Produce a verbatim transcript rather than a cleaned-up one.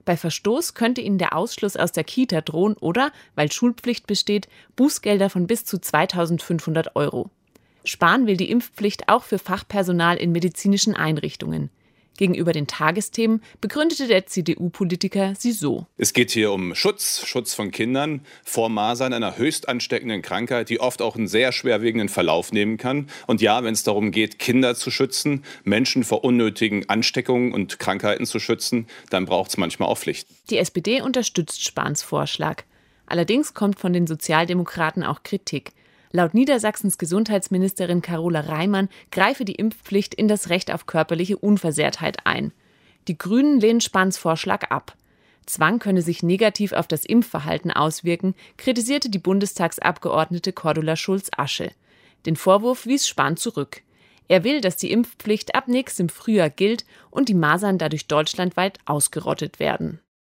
Bei Verstoß könnte ihnen der Ausschluss aus der Kita drohen oder, weil Schulpflicht besteht, Bußgelder von bis zu zweitausendfünfhundert Euro. Spahn will die Impfpflicht auch für Fachpersonal in medizinischen Einrichtungen. Gegenüber den Tagesthemen begründete der C D U-Politiker sie so: Es geht hier um Schutz, Schutz von Kindern vor Masern, einer höchst ansteckenden Krankheit, die oft auch einen sehr schwerwiegenden Verlauf nehmen kann. Und ja, wenn es darum geht, Kinder zu schützen, Menschen vor unnötigen Ansteckungen und Krankheiten zu schützen, dann braucht es manchmal auch Pflichten. Die S P D unterstützt Spahns Vorschlag. Allerdings kommt von den Sozialdemokraten auch Kritik. Laut Niedersachsens Gesundheitsministerin Carola Reimann greife die Impfpflicht in das Recht auf körperliche Unversehrtheit ein. Die Grünen lehnen Spahns Vorschlag ab. Zwang könne sich negativ auf das Impfverhalten auswirken, kritisierte die Bundestagsabgeordnete Cordula Schulz-Asche. Den Vorwurf wies Spahn zurück. Er will, dass die Impfpflicht ab nächstem Frühjahr gilt und die Masern dadurch deutschlandweit ausgerottet werden.